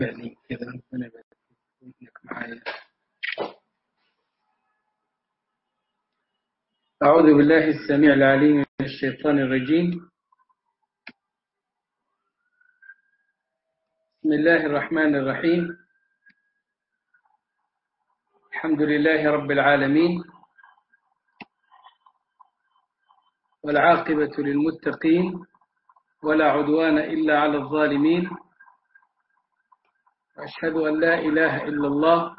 يعني كذا ربنا يبارك فيك معايا. أعوذ بالله السميع العليم من الشيطان الرجيم. بسم الله الرحمن الرحيم. الحمد لله رب العالمين، والعاقبة للمتقين، ولا عدوان إلا على الظالمين. وأشهد أن لا إله إلا الله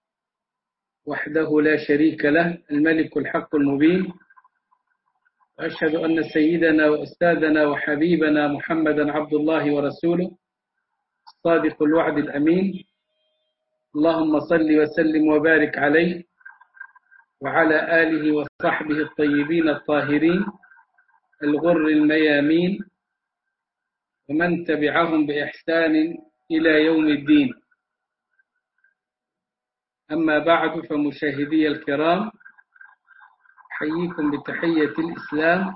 وحده لا شريك له، الملك الحق المبين. وأشهد أن سيدنا وأستاذنا وحبيبنا محمدا عبد الله ورسوله، الصادق الوعد الأمين. اللهم صل وسلم وبارك عليه وعلى آله وصحبه الطيبين الطاهرين الغر الميامين، ومن تبعهم بإحسان إلى يوم الدين. أما بعد، فمشاهدي الكرام، أحييكم بتحية الإسلام،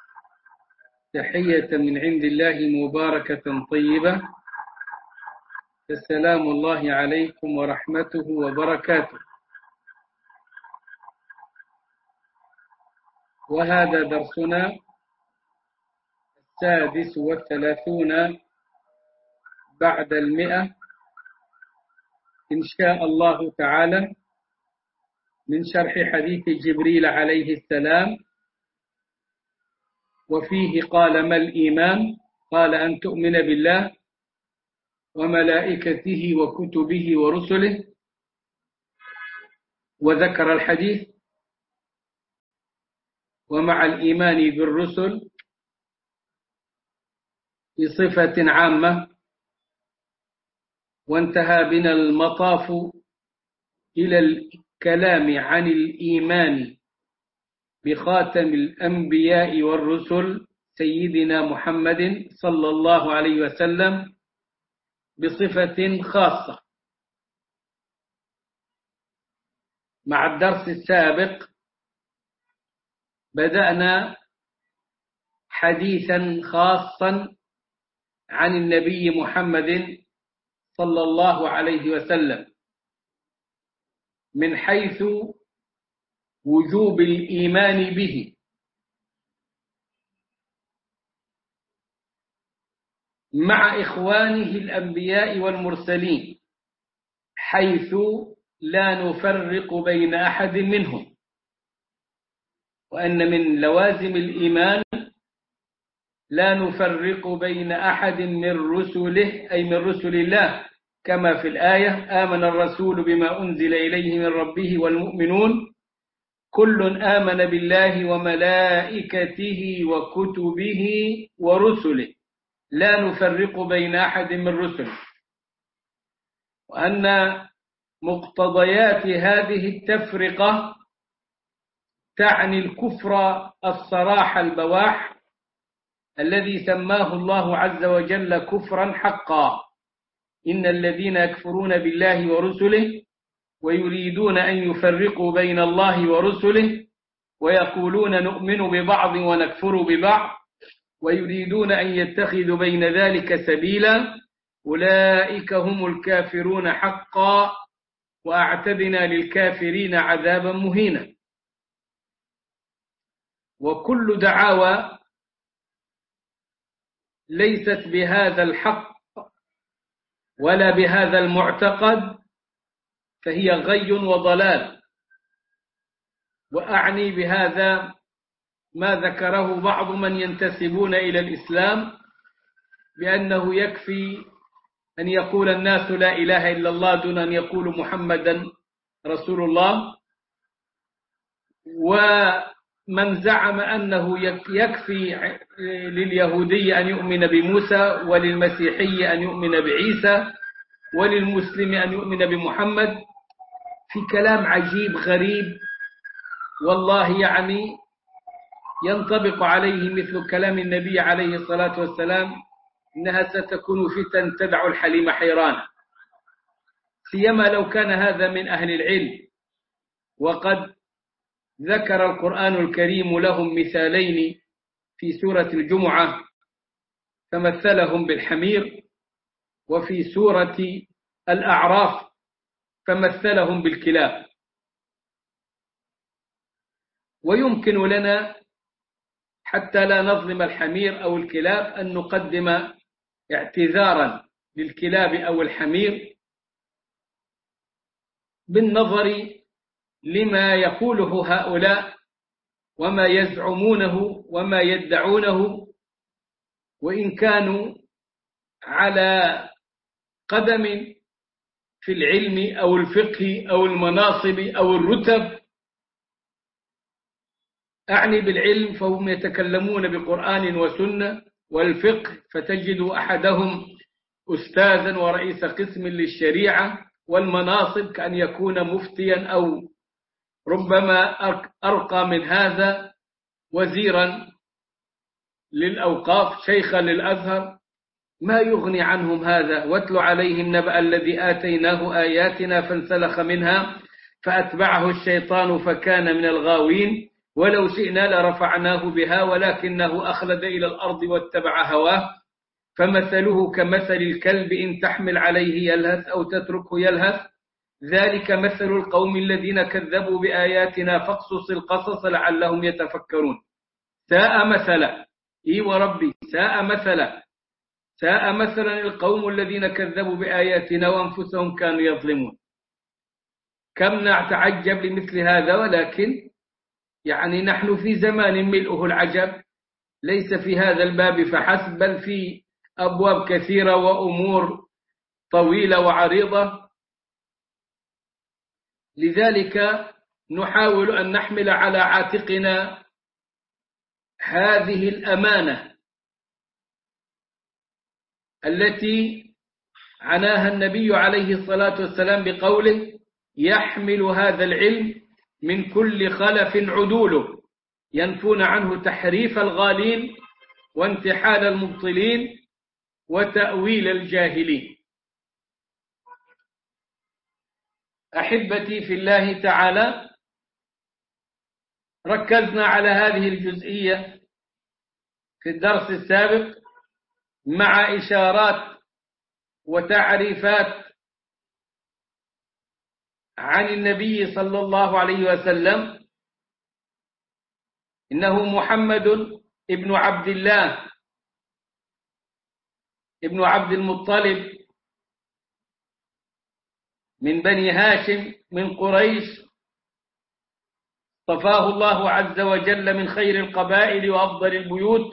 تحية من عند الله مباركة طيبة. السلام الله عليكم ورحمته وبركاته. وهذا درسنا 36 بعد 100 إن شاء الله تعالى، من شرح حديث جبريل عليه السلام. وفيه قال: ما الإيمان؟ قال: أن تؤمن بالله وملائكته وكتبه ورسله. وذكر الحديث: ومع الإيمان بالرسل بصفة عامة. وانتهى بنا المطاف إلى الكلام عن الإيمان بخاتم الأنبياء والرسل سيدنا محمد صلى الله عليه وسلم بصفة خاصة. مع الدرس السابق بدأنا حديثا خاصا عن النبي محمد صلى الله عليه وسلم، من حيث وجوب الإيمان به، مع إخوانه الأنبياء والمرسلين، حيث لا نفرق بين أحد منهم. وأن من لوازم الإيمان لا نفرق بين أحد من رسله، أي من رسل الله، كما في الآية: آمن الرسول بما أنزل إليه من ربه والمؤمنون كل آمن بالله وملائكته وكتبه ورسله لا نفرق بين أحد من رسله. وأن مقتضيات هذه التفرقة تعني الكفر الصراح البواح، الذي سماه الله عز وجل كفرا حقا: إن الذين يكفرون بالله ورسله ويريدون أن يفرقوا بين الله ورسله ويقولون نؤمن ببعض ونكفر ببعض ويريدون أن يتخذوا بين ذلك سبيلا أولئك هم الكافرون حقا وأعتدنا للكافرين عذابا مهينا. وكل دعاوى ليست بهذا الحق ولا بهذا المعتقد فهي غي وضلال. وأعني بهذا ما ذكره بعض من ينتسبون إلى الإسلام، بأنه يكفي أن يقول الناس لا إله إلا الله دون أن يقول محمدا رسول الله. ومن زعم أنه يكفي لليهودي أن يؤمن بموسى، وللمسيحي أن يؤمن بعيسى، وللمسلم أن يؤمن بمحمد، في كلام عجيب غريب والله، يعني ينطبق عليه مثل كلام النبي عليه الصلاة والسلام: إنها ستكون فتن تدع الحليم حيران. سيما لو كان هذا من أهل العلم. وقد ذكر القرآن الكريم لهم مثالين في سورة الجمعة، فمثلهم بالحمير وفي سورة الأعراف فمثلهم بالكلاب. ويمكن لنا حتى لا نظلم الحمير أو الكلاب أن نقدم اعتذارا للكلاب أو الحمير بالنظر لما يقوله هؤلاء وما يزعمونه وما يدعونه، وإن كانوا على قدم في العلم أو الفقه أو المناصب أو الرتب. أعني بالعلم فهم يتكلمون بقرآن وسنة، والفقه فتجد أحدهم أستاذا ورئيس قسم للشريعة، والمناصب كأن يكون مفتيا أو ربما أرقى من هذا، وزيرا للأوقاف، شيخا للأزهر. ما يغني عنهم هذا. واتل عليهم نبأ الذي آتيناه آياتنا فانسلخ منها فأتبعه الشيطان فكان من الغاوين ولو شئنا لرفعناه بها ولكنه أخلد إلى الأرض واتبع هواه فمثله كمثل الكلب إن تحمل عليه يلهث أو تتركه يلهث ذلك مثل القوم الذين كذبوا بآياتنا فاقصص القصص لعلهم يتفكرون. ساء مثلا، إي وربي ساء مثلا، ساء مثلا القوم الذين كذبوا بآياتنا وأنفسهم كانوا يظلمون. كم نتعجب لمثل هذا، ولكن يعني نحن في زمان ملؤه العجب، ليس في هذا الباب فحسب بل في أبواب كثيرة وأمور طويلة وعريضة. لذلك نحاول أن نحمل على عاتقنا هذه الأمانة التي عناها النبي عليه الصلاة والسلام بقوله يحمل هذا العلم من كل خلف عدوله ينفون عنه تحريف الغالين وانتحال المبطلين وتأويل الجاهلين. أحبتي في الله تعالى، ركزنا على هذه الجزئية في الدرس السابق مع إشارات وتعريفات عن النبي صلى الله عليه وسلم. إنه محمد ابن عبد الله ابن عبد المطلب من بني هاشم من قريش، اصطفاه الله عز وجل من خير القبائل وأفضل البيوت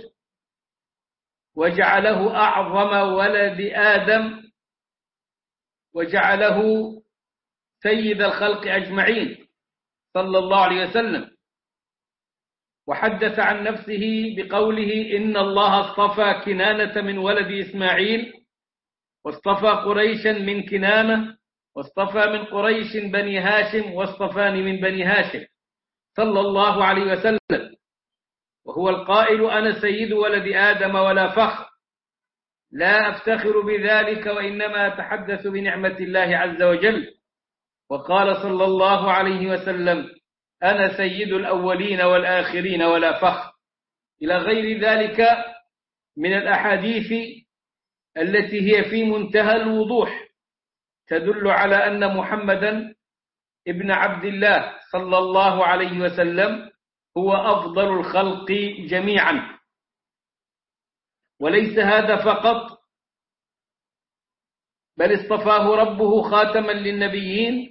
وجعله أعظم ولد آدم وجعله سيد الخلق أجمعين صلى الله عليه وسلم. وحدث عن نفسه بقوله إن الله اصطفى كنانة من ولد إسماعيل واصطفى قريشا من كنانة واصطفى من قريش بني هاشم واصطفاني من بني هاشم صلى الله عليه وسلم. وهو القائل أنا سيد ولد آدم ولا فخر، لا أفتخر بذلك وإنما أتحدث بنعمة الله عز وجل. وقال صلى الله عليه وسلم أنا سيد الأولين والآخرين ولا فخر، إلى غير ذلك من الأحاديث التي هي في منتهى الوضوح تدل على أن محمدا ابن عبد الله صلى الله عليه وسلم هو أفضل الخلق جميعا. وليس هذا فقط، بل اصطفاه ربه خاتما للنبيين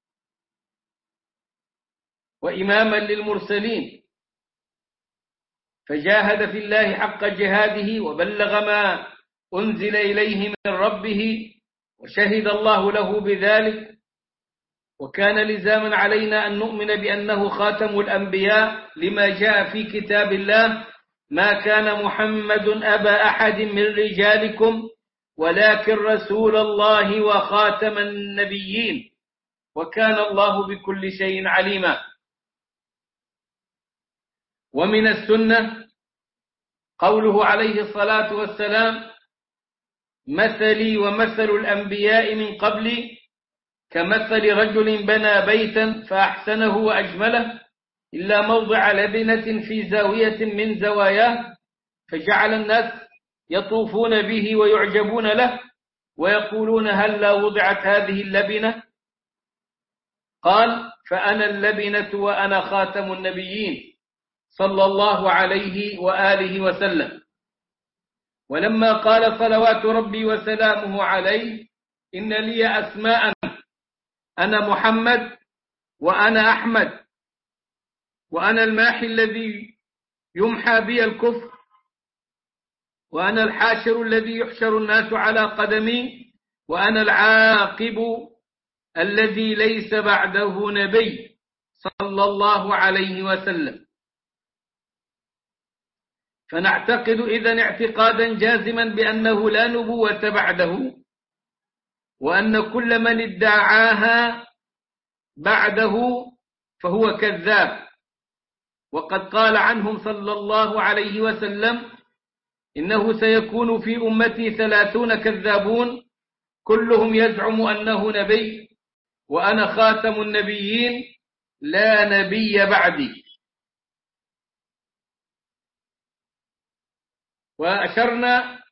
وإماما للمرسلين، فجاهد في الله حق جهاده وبلغ ما أنزل إليه من ربه وشهد الله له بذلك. وكان لزاما علينا أن نؤمن بأنه خاتم الأنبياء لما جاء في كتاب الله ما كان محمد أبا أحد من رجالكم ولكن رسول الله وخاتم النبيين وكان الله بكل شيء عليما. ومن السنة قوله عليه الصلاة والسلام مثلي ومثل الأنبياء من قبلي كمثل رجل بنى بيتا فأحسنه وأجمله إلا موضع لبنة في زاوية من زواياه فجعل الناس يطوفون به ويعجبون له ويقولون هلا وضعت هذه اللبنة؟ قال فأنا اللبنة وأنا خاتم النبيين صلى الله عليه وآله وسلم. ولما قال صلوات ربي وسلامه عليه إن لي أسماء أنا محمد وأنا أحمد وأنا الماحي الذي يمحى بي الكفر وأنا الحاشر الذي يحشر الناس على قدمي وأنا العاقب الذي ليس بعده نبي صلى الله عليه وسلم. فنعتقد إذن اعتقادا جازما بأنه لا نبوة بعده، وأن كل من ادعاها بعده فهو كذاب. وقد قال عنهم صلى الله عليه وسلم إنه سيكون في أمتي 30 كذابون كلهم يزعم أنه نبي وأنا خاتم النبيين لا نبي بعدي. وأشرنا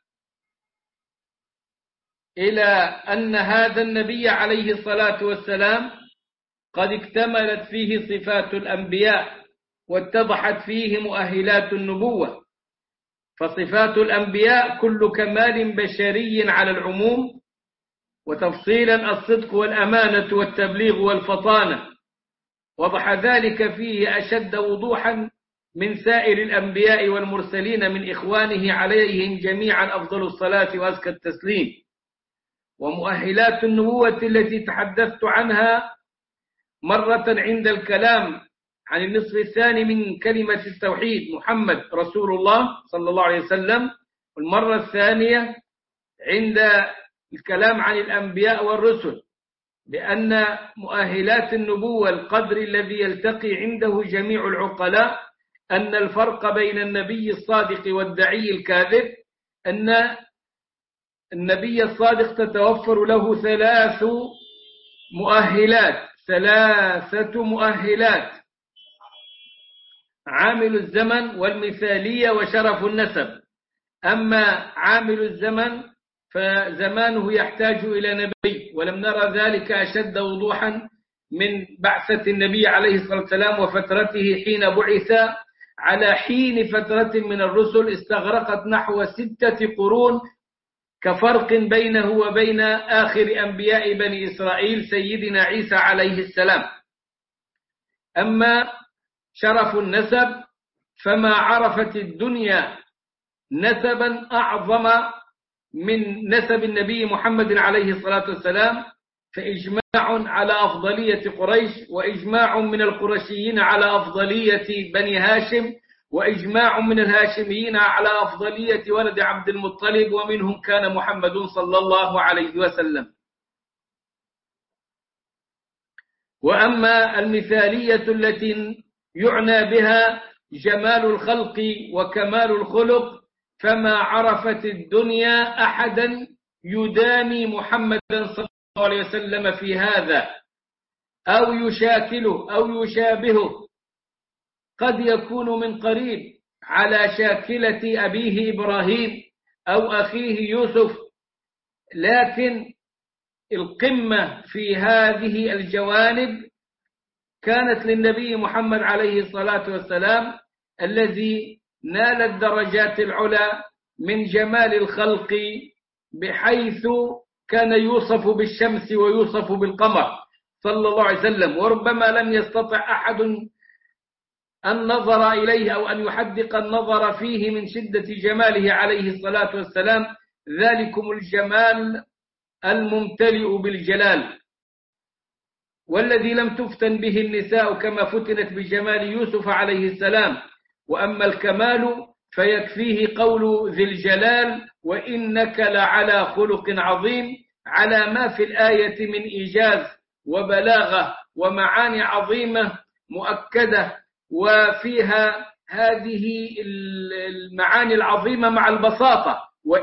إلى أن هذا النبي عليه الصلاة والسلام قد اكتملت فيه صفات الأنبياء واتضحت فيه مؤهلات النبوة. فصفات الأنبياء كل كمال بشري على العموم، وتفصيلا الصدق والأمانة والتبليغ والفطانة، وضح ذلك فيه أشد وضوحا من سائر الأنبياء والمرسلين من إخوانه عليهم جميعا أفضل الصلاة وأزكى التسليم. ومؤهلات النبوة التي تحدثت عنها مرة عند الكلام عن النصف الثاني من كلمة التوحيد محمد رسول الله صلى الله عليه وسلم، والمرة الثانية عند الكلام عن الأنبياء والرسل، لأن مؤهلات النبوة القدر الذي يلتقي عنده جميع العقلاء أن الفرق بين النبي الصادق والدعي الكاذب أن النبي الصادق تتوفر له 3 مؤهلات، 3 مؤهلات: عامل الزمن والمثالية وشرف النسب. أما عامل الزمن فزمانه يحتاج إلى نبي، ولم نرى ذلك أشد وضوحا من بعثة النبي عليه الصلاة والسلام وفترته حين بعث على حين فترة من الرسل استغرقت نحو 6 قرون، كفرق بينه وبين آخر أنبياء بني إسرائيل سيدنا عيسى عليه السلام. أما شرف النسب فما عرفت الدنيا نسبا أعظم من نسب النبي محمد عليه الصلاة والسلام، فإجماع على أفضلية قريش، وإجماع من القرشيين على أفضلية بني هاشم، وإجماع من الهاشميين على أفضلية ولد عبد المطلب، ومنهم كان محمد صلى الله عليه وسلم. وأما المثالية التي يعنى بها جمال الخلق وكمال الخلق فما عرفت الدنيا أحدا يداني محمدا صلى الله عليه وسلم في هذا أو يشاكله أو يشابهه، قد يكون من قريب على شاكلة أبيه إبراهيم أو أخيه يوسف، لكن القمة في هذه الجوانب كانت للنبي محمد عليه الصلاة والسلام الذي نال الدرجات العلى من جمال الخلق، بحيث كان يوصف بالشمس ويوصف بالقمر صلى الله عليه وسلم، وربما لم يستطع أحد النظر إليه أو أن يحدق النظر فيه من شدة جماله عليه الصلاة والسلام، ذلكم الجمال الممتلئ بالجلال، والذي لم تفتن به النساء كما فتنت بجمال يوسف عليه السلام. وأما الكمال فيكفيه قول ذي الجلال وإنك لعلى خلق عظيم، على ما في الآية من إيجاز وبلاغة ومعاني عظيمة مؤكدة، وفيها هذه المعاني العظيمة مع البساطة.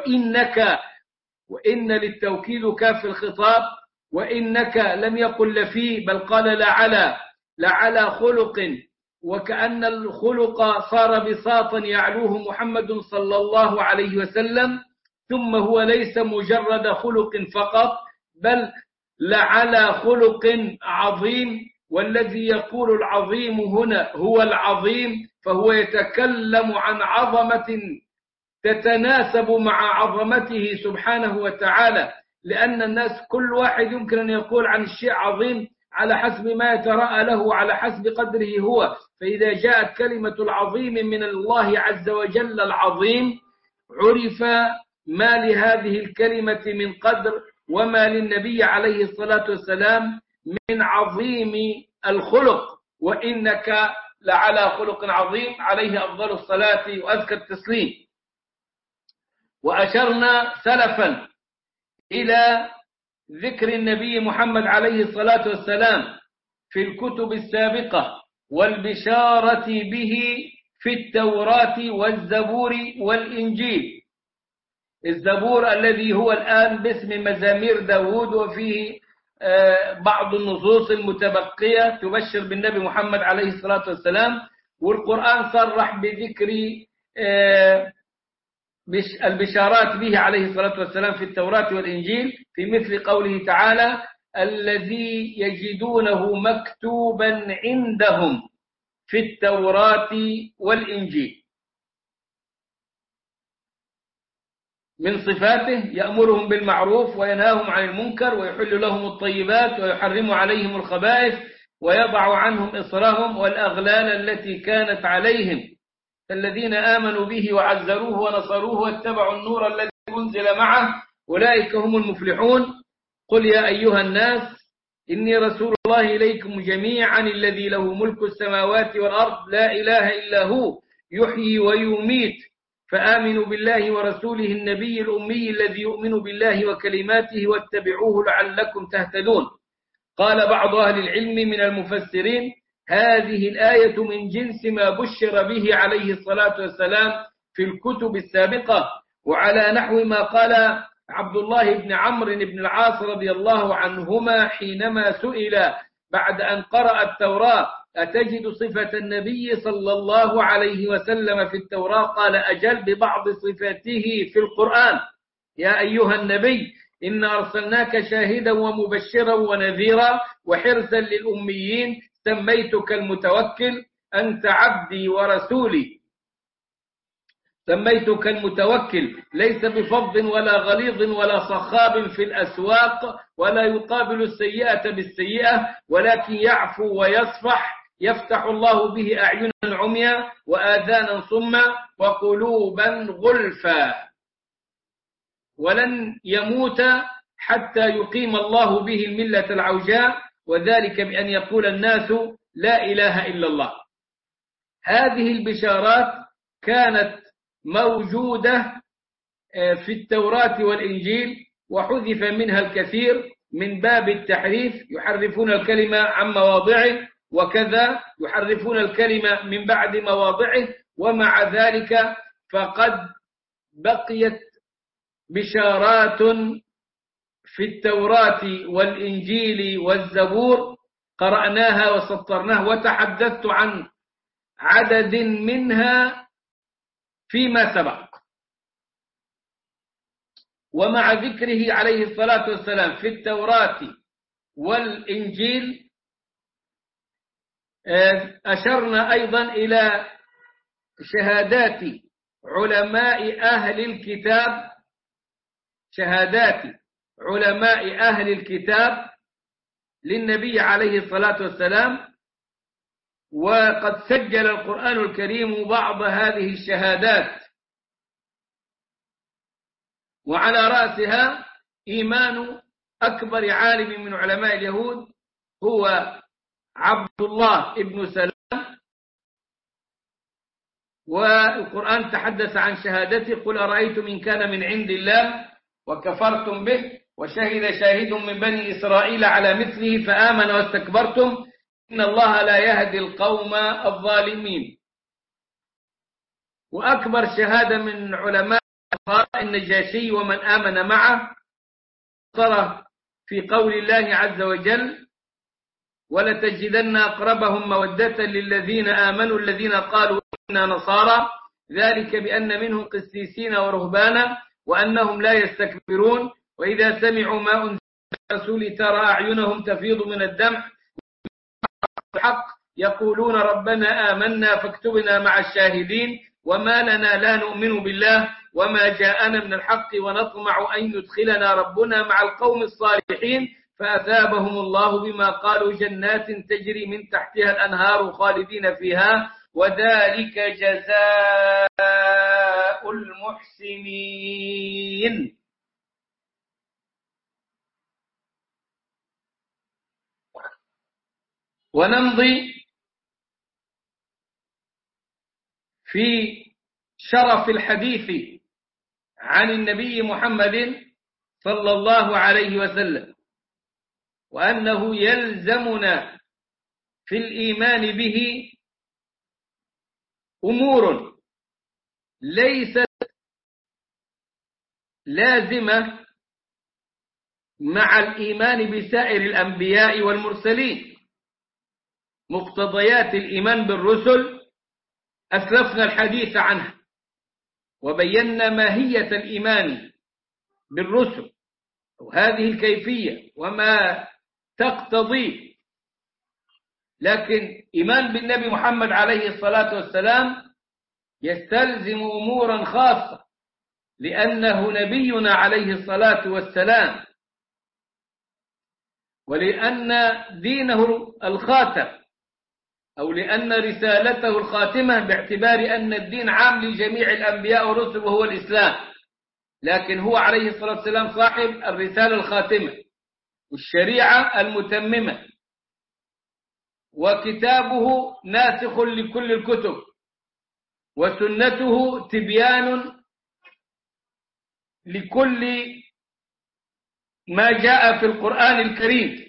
وإن للتوكيد كاف الخطاب، وإنك لم يقل لفي بل قال لعلى خلق، وكأن الخلق صار بساطا يعلوه محمد صلى الله عليه وسلم، ثم هو ليس مجرد خلق فقط، بل لعلى خلق عظيم. والذي يقول العظيم هنا هو العظيم، فهو يتكلم عن عظمة تتناسب مع عظمته سبحانه وتعالى، لأن الناس كل واحد يمكن أن يقول عن الشيء عظيم على حسب ما يتراءى له، على حسب قدره هو. فإذا جاءت كلمة العظيم من الله عز وجل العظيم، عرف ما لهذه الكلمة من قدر، وما للنبي عليه الصلاة والسلام من عظيم الخلق. وإنك لعلى خلق عظيم، عليه أفضل الصلاة وأزكى التسليم. وأشرنا سلفا إلى ذكر النبي محمد عليه الصلاة والسلام في الكتب السابقة والبشارة به في التوراة والزبور والإنجيل. الزبور الذي هو الآن باسم مزامير داود، وفيه بعض النصوص المتبقية تبشر بالنبي محمد عليه الصلاة والسلام. والقرآن صرح بذكر البشارات به عليه الصلاة والسلام في التوراة والإنجيل، في مثل قوله تعالى: الذي يجدونه مكتوبا عندهم في التوراة والإنجيل. من صفاته يأمرهم بالمعروف وينهاهم عن المنكر، ويحل لهم الطيبات ويحرم عليهم الخبائث، ويضع عنهم إصرهم والأغلال التي كانت عليهم. الذين آمنوا به وعزروه ونصروه واتبعوا النور الذي أنزل معه أولئك هم المفلحون. قل يا أيها الناس إني رسول الله إليكم جميعا الذي له ملك السماوات والأرض لا إله إلا هو يحيي ويميت، فآمنوا بالله ورسوله النبي الأمي الذي يؤمن بالله وكلماته واتبعوه لعلكم تهتدون. قال بعض أهل العلم من المفسرين: هذه الآية من جنس ما بشر به عليه الصلاة والسلام في الكتب السابقة، وعلى نحو ما قال عبد الله بن عمرو بن العاص رضي الله عنهما حينما سئل بعد أن قرأ التوراة: أتجد صفة النبي صلى الله عليه وسلم في التوراة؟ قال: أجل، ببعض صفاته في القرآن. يا أيها النبي إنا أرسلناك شاهدا ومبشرا ونذيرا وحرزا للأميين، سميتك المتوكل، أنت عبدي ورسولي. سميتك المتوكل، ليس بفظ ولا غليظ ولا صخاب في الأسواق، ولا يقابل السيئة بالسيئة، ولكن يعفو ويصفح، يفتح الله به أعينا عميا وآذانا صما وقلوبا غلفا، ولن يموت حتى يقيم الله به الملة العوجاء، وذلك بأن يقول الناس لا إله إلا الله. هذه البشارات كانت موجودة في التوراة والإنجيل، وحذف منها الكثير من باب التحريف، يحرفون الكلمة عن مواضعه، وكذا يحرفون الكلمة من بعد مواضعه. ومع ذلك فقد بقيت بشارات في التوراة والإنجيل والزبور قرأناها وسطرناها، وتحدثت عن عدد منها فيما سبق. ومع ذكره عليه الصلاة والسلام في التوراة والإنجيل أشرنا أيضا إلى شهادات علماء أهل الكتاب، شهادات علماء أهل الكتاب للنبي عليه الصلاة والسلام. وقد سجل القرآن الكريم بعض هذه الشهادات، وعلى رأسها إيمان أكبر عالم من علماء اليهود هو عبد الله ابن سلام. والقرآن تحدث عن شهادته: قل أرأيتم إن كان من عند الله وكفرتم به وشهد شاهد من بني إسرائيل على مثله فآمن واستكبرتم إن الله لا يهدي القوم الظالمين. وأكبر شهادة من علماء النجاشي ومن آمن معه صار في قول الله عز وجل: ولتجدن أقربهم مودة للذين آمنوا الذين قالوا إنا نصارى ذلك بأن منهم قسيسين ورهبانا وأنهم لا يستكبرون وإذا سمعوا ما أنزل الرسول ترى أعينهم تفيض من الدمع الحق يقولون ربنا آمنا فاكتبنا مع الشاهدين وما لنا لا نؤمن بالله وما جاءنا من الحق ونطمع أن يدخلنا ربنا مع القوم الصالحين فأثابهم الله بما قالوا جنات تجري من تحتها الأنهار خالدين فيها وذلك جزاء المحسنين. ونمضي في شرف الحديث عن النبي محمد صلى الله عليه وسلم وأنه يلزمنا في الإيمان به أمور ليست لازمة مع الإيمان بسائر الأنبياء والمرسلين. مقتضيات الإيمان بالرسل أسلفنا الحديث عنها وبينا ماهية الإيمان بالرسل وهذه الكيفية وما تقتضي. لكن إيمان بالنبي محمد عليه الصلاة والسلام يستلزم أمورا خاصة لأنه نبينا عليه الصلاة والسلام ولأن دينه الخاتم أو لأن رسالته الخاتمة باعتبار أن الدين عام لجميع الأنبياء والرسل وهو الإسلام، لكن هو عليه الصلاة والسلام صاحب الرسالة الخاتمة والشريعة المتممة وكتابه ناسخ لكل الكتب وسنته تبيان لكل ما جاء في القرآن الكريم.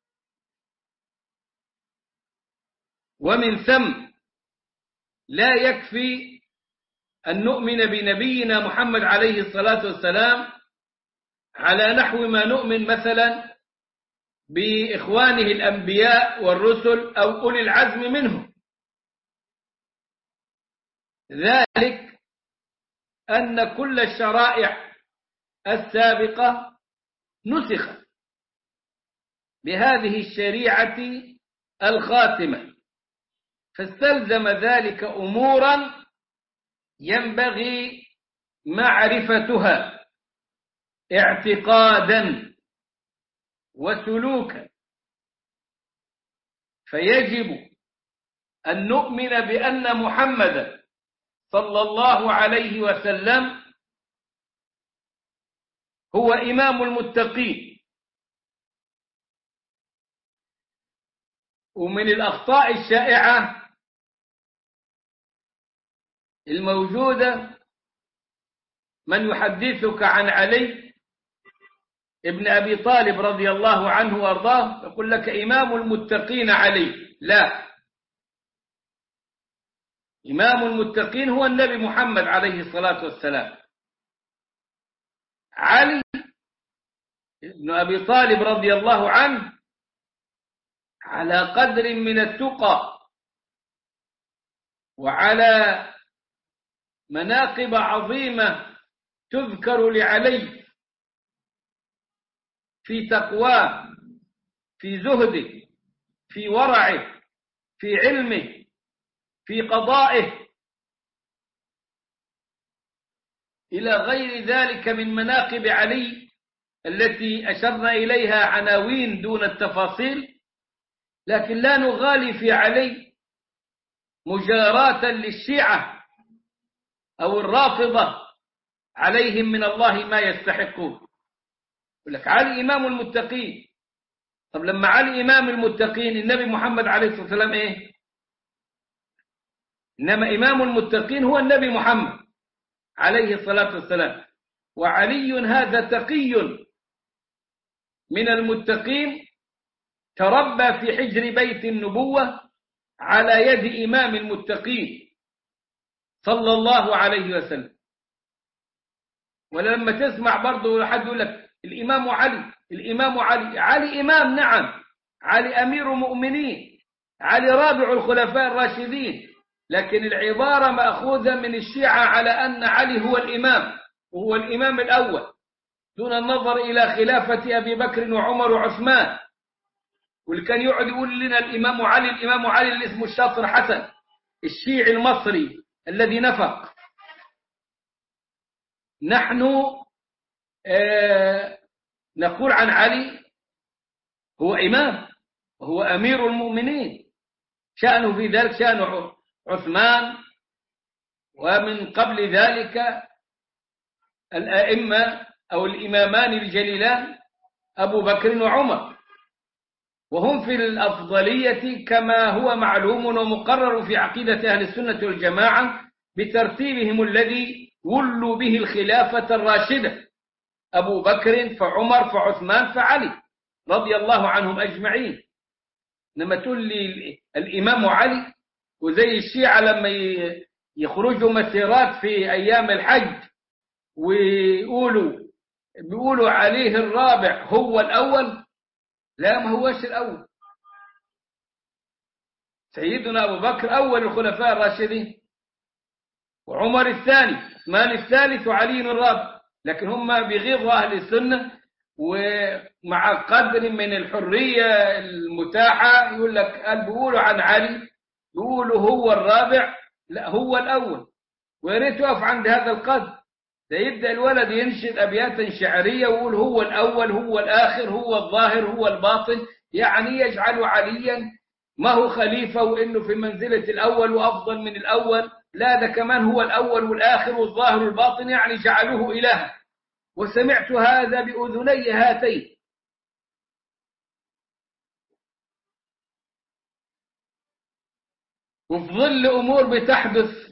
ومن ثم لا يكفي أن نؤمن بنبينا محمد عليه الصلاة والسلام على نحو ما نؤمن مثلا بإخوانه الأنبياء والرسل أو أولي العزم منهم، ذلك أن كل الشرائع السابقة نسخت بهذه الشريعة الخاتمة، فاستلزم ذلك أمورا ينبغي معرفتها اعتقادا وسلوكا. فيجب أن نؤمن بأن محمدا صلى الله عليه وسلم هو إمام المتقين. ومن الأخطاء الشائعة الموجودة من يحدثك عن علي ابن أبي طالب رضي الله عنه وارضاه يقول لك إمام المتقين علي. لا، إمام المتقين هو النبي محمد عليه الصلاة والسلام. علي ابن أبي طالب رضي الله عنه على قدر من التقى وعلى مناقب عظيمة تذكر لعلي في تقواه، في زهده، في ورعه، في علمه، في قضائه، إلى غير ذلك من مناقب علي التي أشرنا إليها عناوين دون التفاصيل. لكن لا نغالي في علي مجاراة للشيعة أو الرافضة عليهم من الله ما يستحقون. يقول لك علي إمام المتقين. طب لما علي إمام المتقين النبي محمد عليه الصلاة والسلام إيه؟ إنما إمام المتقين هو النبي محمد عليه الصلاة والسلام، وعلي هذا تقي من المتقين تربى في حجر بيت النبوة على يد إمام المتقين صلى الله عليه وسلم. ولما تسمع برضه حد يقول لك الإمام علي، الإمام علي، علي إمام نعم، علي أمير مؤمنين، علي رابع الخلفاء الراشدين، لكن العبارة مأخوذة من الشيعة على أن علي هو الإمام وهو الإمام الأول دون النظر إلى خلافة أبي بكر وعمر وعثمان. واللي كان يقعد يقول لنا الإمام علي اللي اسمه الشاطر حسن الشيعي المصري الذي نفق. نحن نقول عن علي هو إمام وهو أمير المؤمنين، شأنه في ذلك شأن عثمان، ومن قبل ذلك الأئمة أو الإمامان الجليلان أبو بكر وعمر، وهم في الأفضلية كما هو معلوم ومقرر في عقيدة أهل السنة والجماعة بترتيبهم الذي ولوا به الخلافة الراشدة، أبو بكر فعمر فعثمان فعلي رضي الله عنهم أجمعين. لما تقول لي الإمام علي، وزي الشيعة لما يخرجوا مسيرات في أيام الحج بيقولوا عليه الرابع هو الأول، لا ما هوش الأول. سيدنا أبو بكر أول الخلفاء الراشدين، وعمر الثاني، عثمان الثالث، وعلي الرابع. لكن هم بيغيظوا أهل السنة، ومع قدر من الحرية المتاحة يقول لك بيقولوا عن علي بيقولوا هو الرابع، لا هو الأول. ويا ريت يقف عند هذا القدر. ده يبدأ الولد ينشد أبياتا شعرية ويقول هو الأول هو الآخر هو الظاهر هو الباطن، يعني يجعل عليا ما هو خليفة وإنه في منزلة الأول وأفضل من الأول، لا ده كمان هو الأول والآخر والظاهر والباطن، يعني جعلوه إلها. وسمعت هذا بأذني هاتين. وفي ظل أمور بتحدث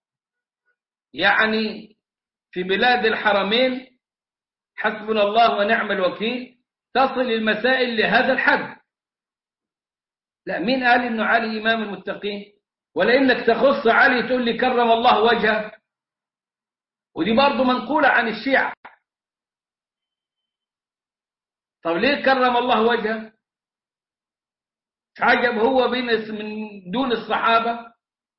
يعني في بلاد الحرمين حسبنا الله ونعم الوكيل، تصل المسائل لهذا الحد. لا، مين قال إنه علي إمام المتقين؟ ولا إنك تخص علي تقول لي كرم الله وجهه؟ ودي برضو منقولة عن الشيعة. طب ليه كرم الله وجهه؟ عجب هو من دون الصحابة؟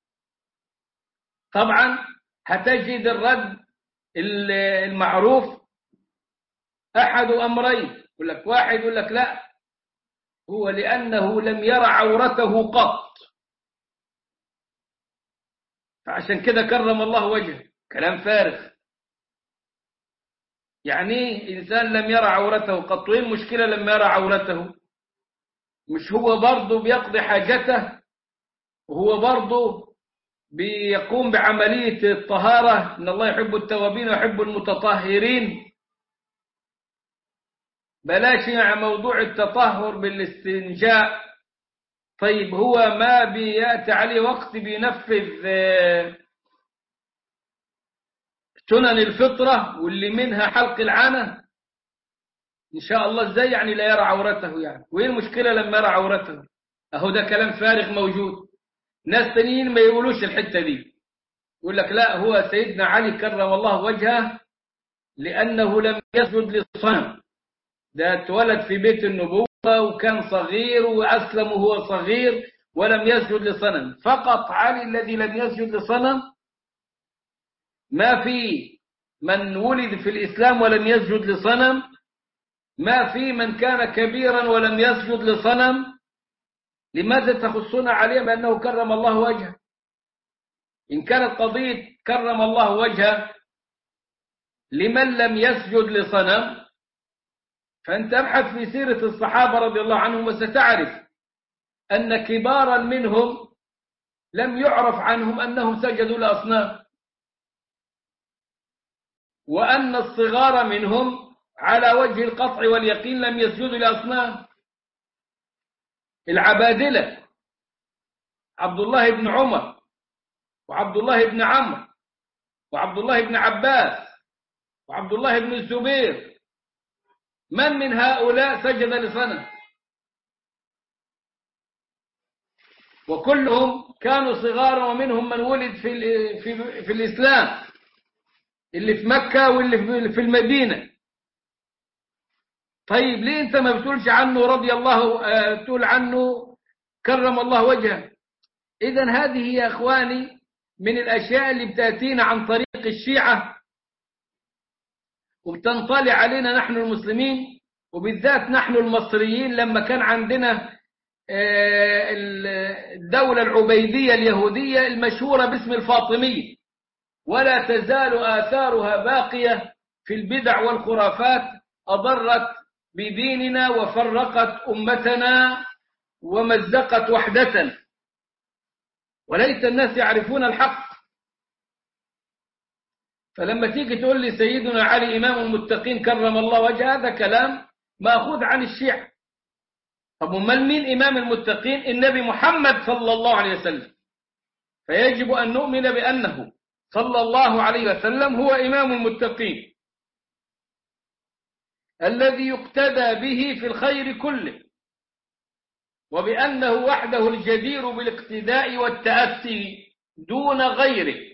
طبعا هتجد الرد المعروف أحد أمرين. يقول لك واحد يقول لك لا، هو لأنه لم يرى عورته قط فعشان كده كرم الله وجهه. كلام فارغ. يعني إنسان لم يرى عورته قط، وين المشكلة لما يرى عورته؟ مش هو برضه بيقضي حاجته، وهو برضه بيقوم بعملية الطهارة، إن الله يحب التوابين ويحب المتطهرين. بلاش مع موضوع التطهر بالاستنجاء. طيب هو ما بيأتي عليه وقت بينفذ سنن الفطرة واللي منها حلق العانة إن شاء الله؟ إزاي يعني لا يرى عورته؟ يعني وإيه المشكلة لما يرى عورته؟ أهو ده كلام فارغ موجود. ناس تانيين ما يقولوش الحتة دي، يقول لك لا، هو سيدنا علي كرم الله وجهه لأنه لم يسجد للصنم. ده اتولد في بيت النبوة وكان صغير وأسلم وهو صغير ولم يسجد لصنم. فقط علي الذي لم يسجد لصنم. ما في من ولد في الإسلام ولم يسجد لصنم، ما في من كان كبيرا ولم يسجد لصنم. لماذا تخصنا عليه بأنه كرم الله وجهه؟ إن كانت قضية كرم الله وجهه لمن لم يسجد لصنم، فأنت ابحث في سيرة الصحابة رضي الله عنهم وستعرف أن كبارا منهم لم يعرف عنهم أنهم سجدوا لأصنام، وأن الصغار منهم على وجه القطع واليقين لم يسجدوا لأصنام. العبادلة عبد الله بن عمر وعبد الله بن عمرو وعبد الله بن عباس وعبد الله بن الزبير، من هؤلاء سجد لصنم؟ وكلهم كانوا صغارا، ومنهم من ولد في الإسلام، اللي في مكة واللي في المدينة. طيب ليه أنت ما بتقولش عنه رضي الله، تقول عنه كرم الله وجهه؟ إذن هذه يا أخواني من الأشياء اللي بتأتينا عن طريق الشيعة وبتنطلي علينا نحن المسلمين، وبالذات نحن المصريين لما كان عندنا الدولة العبيدية اليهودية المشهورة باسم الفاطمية، ولا تزال آثارها باقية في البدع والخرافات، أضرت بديننا وفرقت أمتنا ومزقت وحدتنا، وليس الناس يعرفون الحق. فلما تيجي تقول لي سيدنا علي إمام المتقين كرم الله وجهه، هذا كلام مأخوذ عن الشيعة. طب امال مين إمام المتقين؟ النبي محمد صلى الله عليه وسلم. فيجب أن نؤمن بأنه صلى الله عليه وسلم هو إمام المتقين الذي يقتدى به في الخير كله، وبأنه وحده الجدير بالاقتداء والتأسي دون غيره،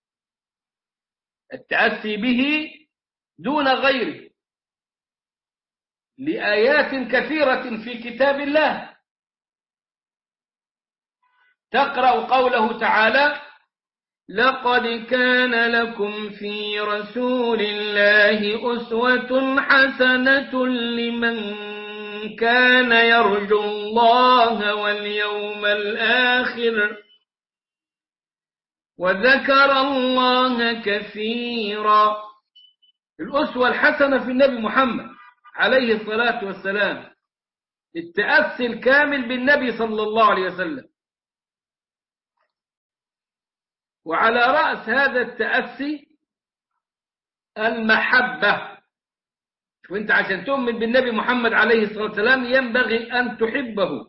التأسي به دون غيره، لآيات كثيرة في كتاب الله. تقرأ قوله تعالى: لقد كان لكم في رسول الله أسوة حسنة لمن كان يرجو الله واليوم الآخر وذكر الله كثيرا. الأسوة الحسنة في النبي محمد عليه الصلاة والسلام، التأسي الكامل بالنبي صلى الله عليه وسلم. وعلى رأس هذا التأسي المحبة. وانت عشان تؤمن بالنبي محمد عليه الصلاة والسلام ينبغي أن تحبه،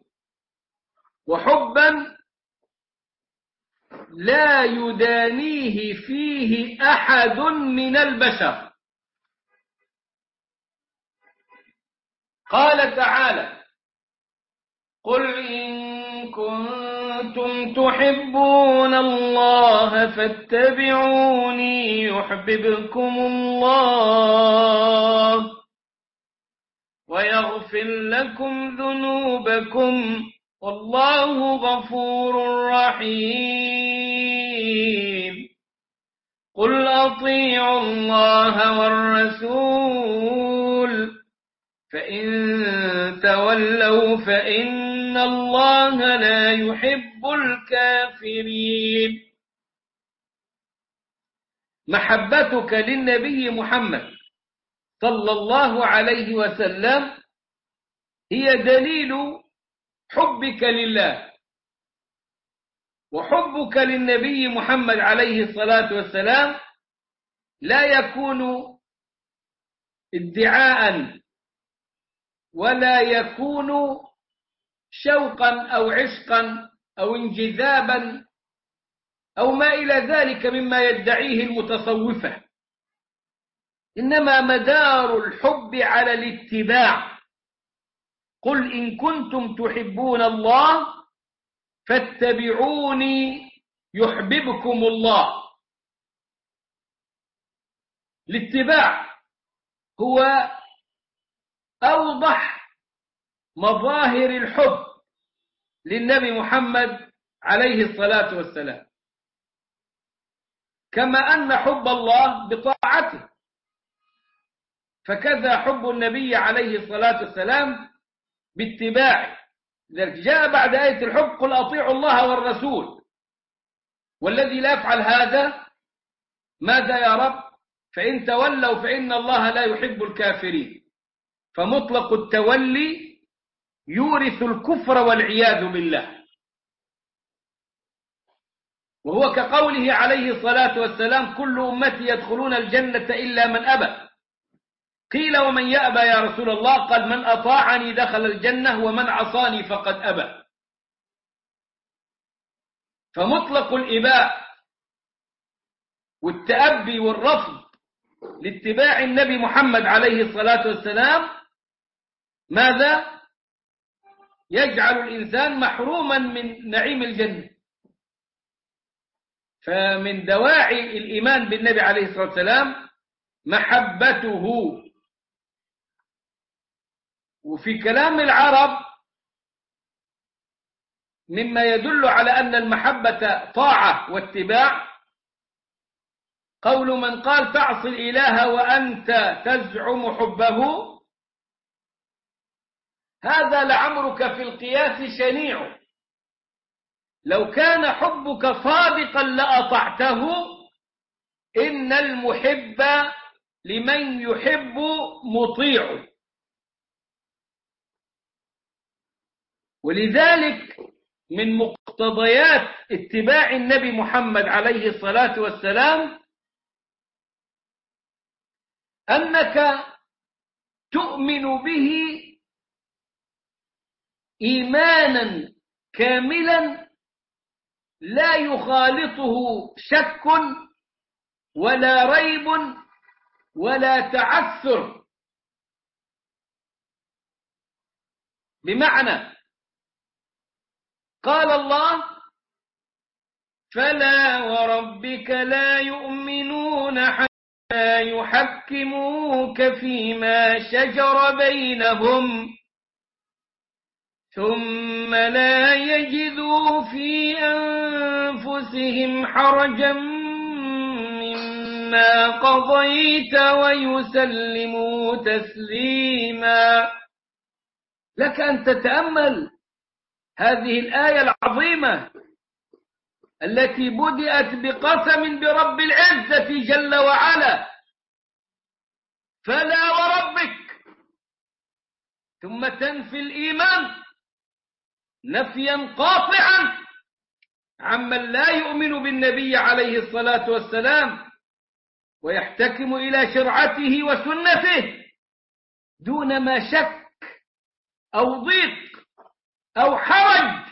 وحبا لا يدانيه فيه أحد من البشر. قال تعالى: قل إن كنتم تحبون الله فاتبعوني يحببكم الله ويغفر لكم ذنوبكم والله غفور رحيم. قل أطيعوا الله والرسول فإن تولوا فإن الله لا يحب الكافرين. محبتك للنبي محمد صلى الله عليه وسلم هي دليل حبك لله، وحبك للنبي محمد عليه الصلاة والسلام لا يكون ادعاء ولا يكون شوقا أو عشقا أو انجذابا أو ما إلى ذلك مما يدعيه المتصوفة، إنما مدار الحب على الاتباع. قل إن كنتم تحبون الله فاتبعوني يحببكم الله. الاتباع هو أوضح مظاهر الحب للنبي محمد عليه الصلاة والسلام، كما أن حب الله بطاعته، فكذا حب النبي عليه الصلاة والسلام باتباعه. لذلك جاء بعد آية الحب: قل أطيعوا الله والرسول، والذي لا يفعل هذا ماذا يا رب؟ فإن تولوا فإن الله لا يحب الكافرين. فمطلق التولي يورث الكفر والعياذ بالله، وهو كقوله عليه الصلاة والسلام: كل أمتي يدخلون الجنة إلا من أبى. قيل: ومن يأبى يا رسول الله؟ قال: من أطاعني دخل الجنة ومن عصاني فقد أبى. فمطلق الإباء والتأبي والرفض لاتباع النبي محمد عليه الصلاة والسلام ماذا؟ يجعل الإنسان محروما من نعيم الجنة. فمن دواعي الإيمان بالنبي عليه الصلاة والسلام محبته. وفي كلام العرب مما يدل على أن المحبة طاعة واتباع قول من قال تعصي الإله وأنت تزعم حبه، هذا لعمرك في القياس شنيع. لو كان حبك صادقا لأطعته، إن المحب لمن يحب مطيع. ولذلك من مقتضيات اتباع النبي محمد عليه الصلاة والسلام أنك تؤمن به إيمانا كاملا لا يخالطه شك ولا ريب ولا تعثر. بمعنى قال الله: فلا وربك لا يؤمنون حتى يحكموك فيما شجر بينهم ثم لا يجدوا في أنفسهم حرجا مما قضيت ويسلموا تسليما. لك أن تتأمل هذه الآية العظيمة التي بدأت بقسم برب العزة جل وعلا: فلا وربك، ثم تنفي الإيمان نفيا قاطعا عمن لا يؤمن بالنبي عليه الصلاة والسلام ويحتكم إلى شرعته وسنته دون ما شك أو ضيق أو حرج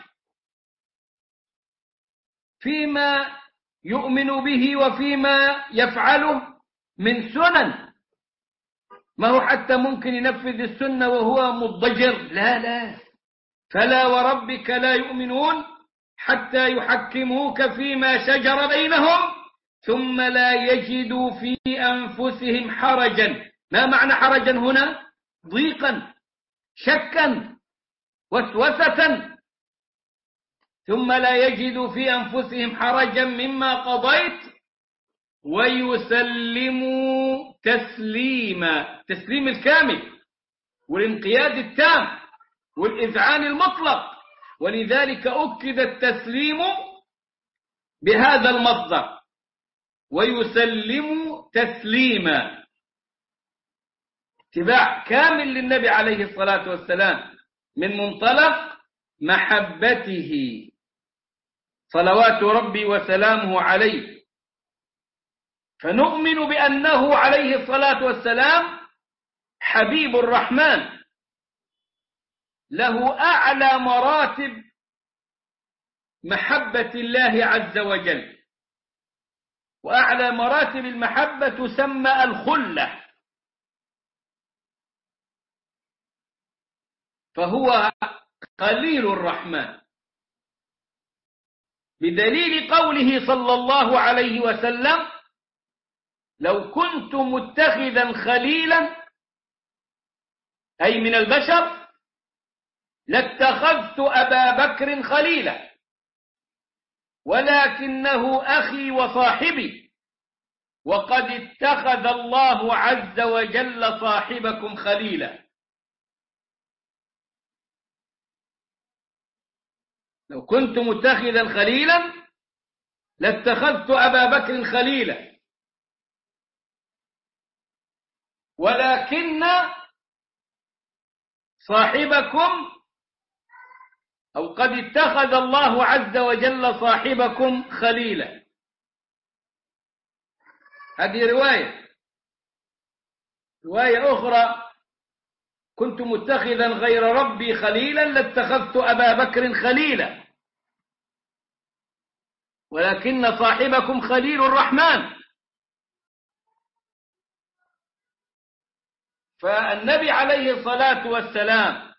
فيما يؤمن به وفيما يفعله من سنن. ما هو حتى ممكن ينفذ السنة وهو مضجر، لا، فلا وربك لا يؤمنون حتى يحكموك فيما شجر بينهم ثم لا يجدوا في أنفسهم حرجا. ما معنى حرجا هنا؟ ضيقا، شكا، وسوسة. ثم لا يجدوا في أنفسهم حرجا مما قضيت ويسلموا تسليما. تسليم الكامل والانقياد التام والإذعان المطلق. ولذلك أكد التسليم بهذا المصدر: ويسلموا تسليما. اتباع كامل للنبي عليه الصلاة والسلام من منطلق محبته صلوات ربي وسلامه عليه. فنؤمن بأنه عليه الصلاة والسلام حبيب الرحمن، له أعلى مراتب محبة الله عز وجل، وأعلى مراتب المحبة تسمى الخلة. فهو خليل الرحمن، بدليل قوله صلى الله عليه وسلم: لو كنت متخذا خليلا، أي من البشر، لاتخذت أبا بكر خليلا، ولكنه أخي وصاحبي، وقد اتخذ الله عز وجل صاحبكم خليلا. لو كنت متخذا خليلا لاتخذت أبا بكر خليلا، ولكن صاحبكم، أو قد اتخذ الله عز وجل صاحبكم خليلا. هذه رواية أخرى: كنت متخذا غير ربي خليلا لاتخذت أبا بكر خليلا، ولكن صاحبكم خليل الرحمن. فالنبي عليه الصلاة والسلام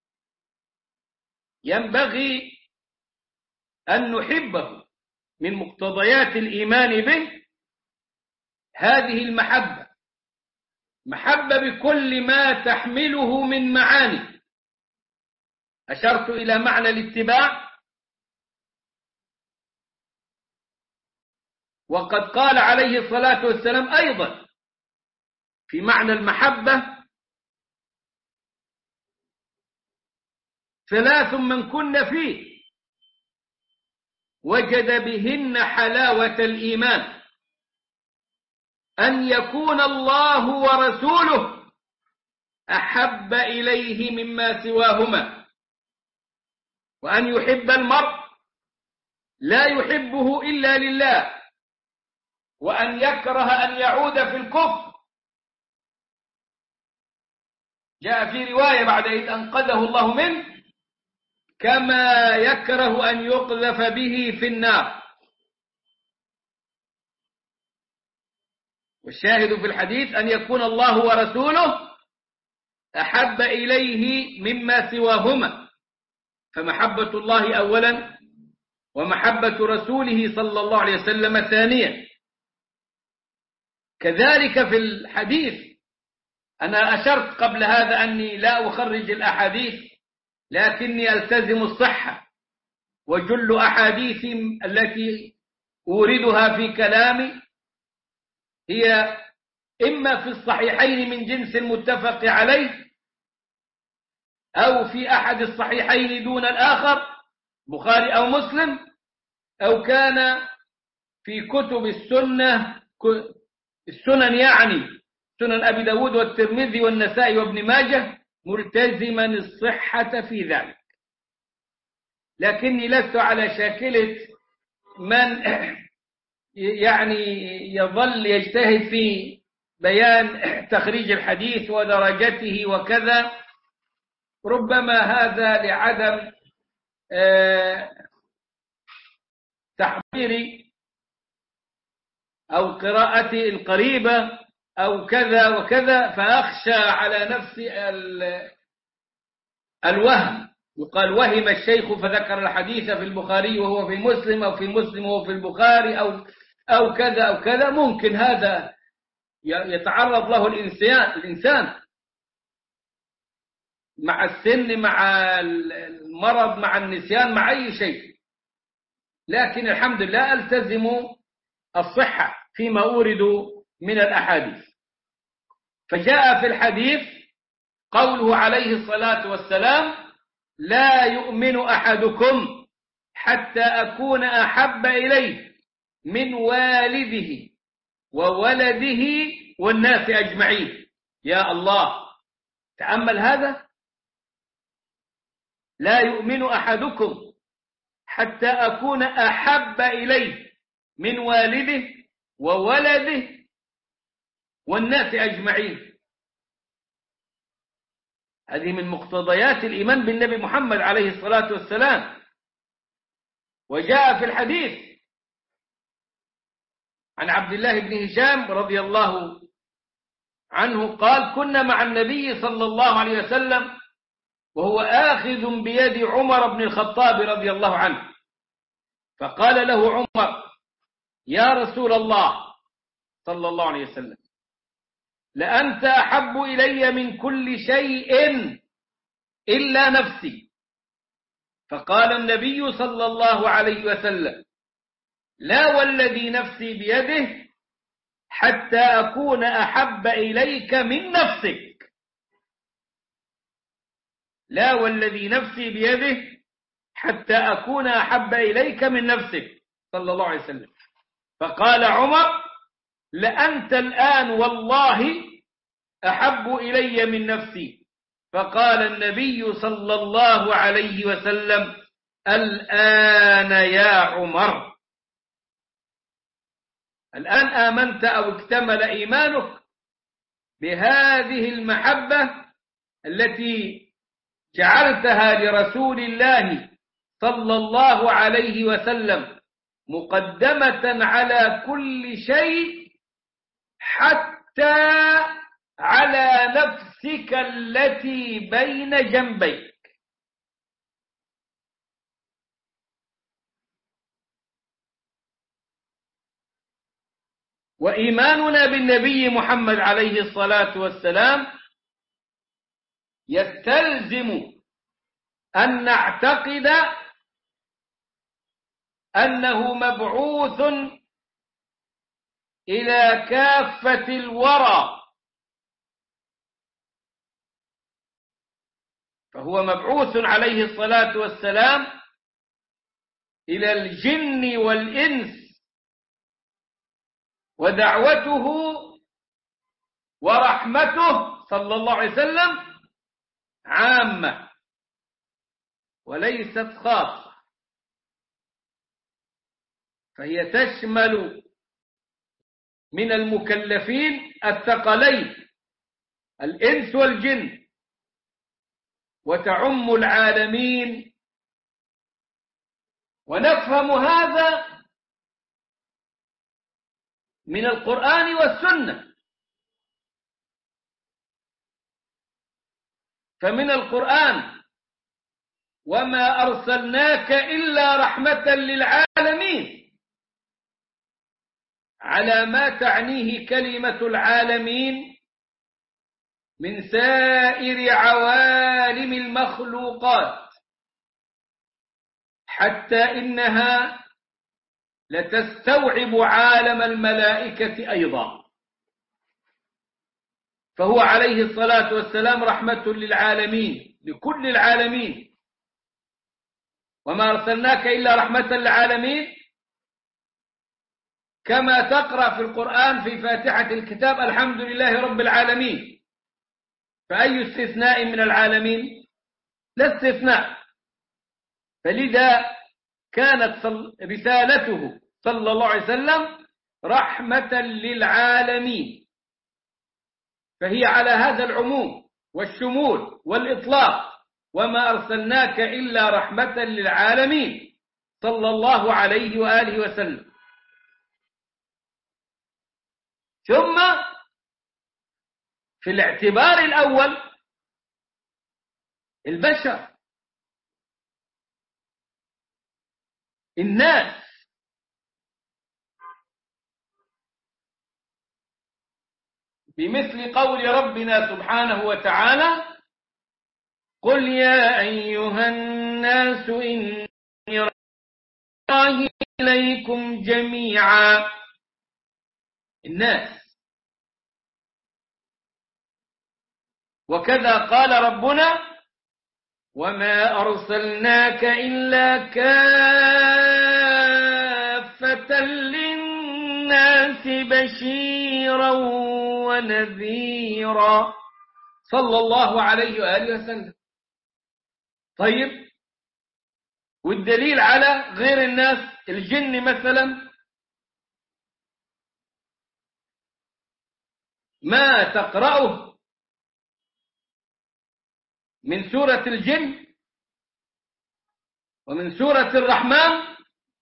ينبغي أن نحبه. من مقتضيات الإيمان به هذه المحبة، محبة بكل ما تحمله من معاني. أشرت إلى معنى الاتباع، وقد قال عليه الصلاة والسلام أيضا في معنى المحبة: 3 من كن فيه وجد بهن حلاوة الإيمان: أن يكون الله ورسوله أحب إليه مما سواهما، وأن يحب المرء لا يحبه إلا لله، وأن يكره أن يعود في الكفر. جاء في رواية بعد إذ أنقذه الله منه: كما يكره أن يقذف به في النار. والشاهد في الحديث أن يكون الله ورسوله أحب إليه مما سواهما، فمحبة الله أولا ومحبة رسوله صلى الله عليه وسلم ثانيا. كذلك في الحديث، أنا أشرت قبل هذا أني لا أخرج الأحاديث لكني ألتزم الصحة، وجل أحاديث التي أوردها في كلامي هي إما في الصحيحين من جنس المتفق عليه، أو في أحد الصحيحين دون الآخر، بخاري أو مسلم، أو كان في كتب السنن يعني سنن أبي داود والترمذي والنسائي وابن ماجه، ملتزما الصحة في ذلك. لكني لست على شاكلة من يعني يظل يجتهد في بيان تخريج الحديث ودرجته وكذا. ربما هذا لعدم تحضيري أو قراءتي القريبة أو كذا وكذا، فأخشى على نفسي الوهم. يقال وهم الشيخ فذكر الحديث في البخاري وهو في مسلم، أو في مسلم وهو في البخاري، أو كذا أو كذا. ممكن هذا يتعرض له الإنسان مع السن، مع المرض، مع النسيان، مع أي شيء. لكن الحمد لله ألتزم الصحة فيما أورد من الأحاديث. فجاء في الحديث قوله عليه الصلاة والسلام: لا يؤمن أحدكم حتى أكون أحب إليه من والده وولده والناس أجمعين. يا الله، تأمل هذا: لا يؤمن أحدكم حتى أكون أحب إليه من والده وولده والناس أجمعين. هذه من مقتضيات الإيمان بالنبي محمد عليه الصلاة والسلام. وجاء في الحديث عن عبد الله بن هشام رضي الله عنه قال: كنا مع النبي صلى الله عليه وسلم وهو آخذ بيد عمر بن الخطاب رضي الله عنه، فقال له عمر: يا رسول الله صلى الله عليه وسلم، لأنت أحب إلي من كل شيء إلا نفسي. فقال النبي صلى الله عليه وسلم: لا والذي نفسي بيده حتى أكون أحب إليك من نفسك. لا والذي نفسي بيده حتى أكون أحب إليك من نفسك، صلى الله عليه وسلم. فقال عمر: لأنت الآن والله أحب إلي من نفسي. فقال النبي صلى الله عليه وسلم: الآن يا عمر، الآن آمنت أو اكتمل إيمانك بهذه المحبة التي جعلتها لرسول الله صلى الله عليه وسلم مقدمة على كل شيء، حتى على نفسك التي بين جنبيك. وإيماننا بالنبي محمد عليه الصلاة والسلام يستلزم أن نعتقد أنه مبعوث إلى كافة الورى، فهو مبعوث عليه الصلاة والسلام إلى الجن والإنس، ودعوته ورحمته صلى الله عليه وسلم عامة وليست خاصة، فهي تشمل من المكلفين الثقلين الإنس والجن، وتعم العالمين. ونفهم هذا من القرآن والسنة، فمن القرآن: وما أرسلناك إلا رحمة للعالمين، على ما تعنيه كلمة العالمين من سائر عوالم المخلوقات، حتى إنها لتستوعب عالم الملائكة أيضا، فهو عليه الصلاة والسلام رحمة للعالمين، لكل العالمين. وما أرسلناك إلا رحمة للعالمين، كما تقرأ في القرآن في فاتحة الكتاب: الحمد لله رب العالمين. فأي استثناء من العالمين؟ لا استثناء. فلذا كانت رسالته صلى الله عليه وسلم رحمة للعالمين، فهي على هذا العموم والشمول والإطلاق: وما أرسلناك إلا رحمة للعالمين صلى الله عليه وآله وسلم. ثم في الاعتبار الأول البشر، الناس، بمثل قول ربنا سبحانه وتعالى: قل يا أيها الناس إني الله إليكم جميعا. الناس. وكذا قال ربنا: وما أرسلناك إلا كافة للناس بشيرا ونذيرا، صلى الله عليه وآله وسلم. طيب، والدليل على غير الناس، الجن مثلا، ما تقرأه من سورة الجن ومن سورة الرحمن،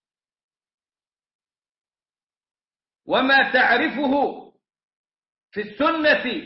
وما تعرفه في السنة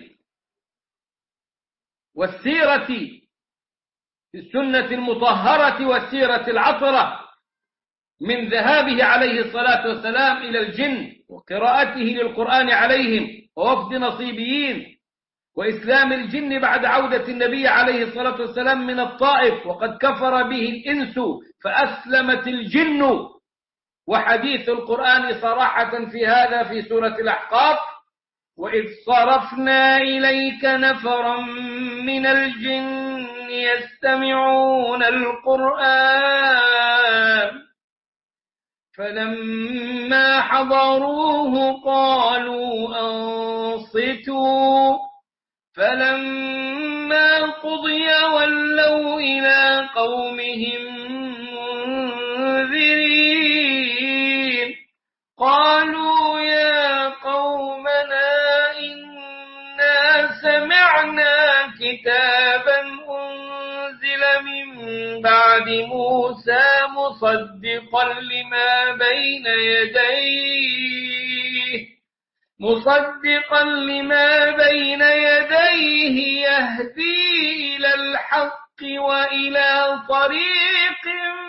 والسيرة، في السنة المطهرة والسيرة العطرة، من ذهابه عليه الصلاة والسلام إلى الجن وقراءته للقرآن عليهم ووفد نصيبيين، وإسلام الجن بعد عودة النبي عليه الصلاة والسلام من الطائف وقد كفر به الإنس فأسلمت الجن، وحديث القرآن صراحة في هذا في سورة الأحقاف: وإذ صرفنا إليك نفرا من الجن يستمعون القرآن فلما حضروه قالوا أنصتوا فلما قضي ولوا إلى قومهم منذرين قالوا يا قومنا إنا سمعنا كتابا أنزل من بعد موسى مصدقا لما بين يديه يهدي إلى الحق وإلى طريق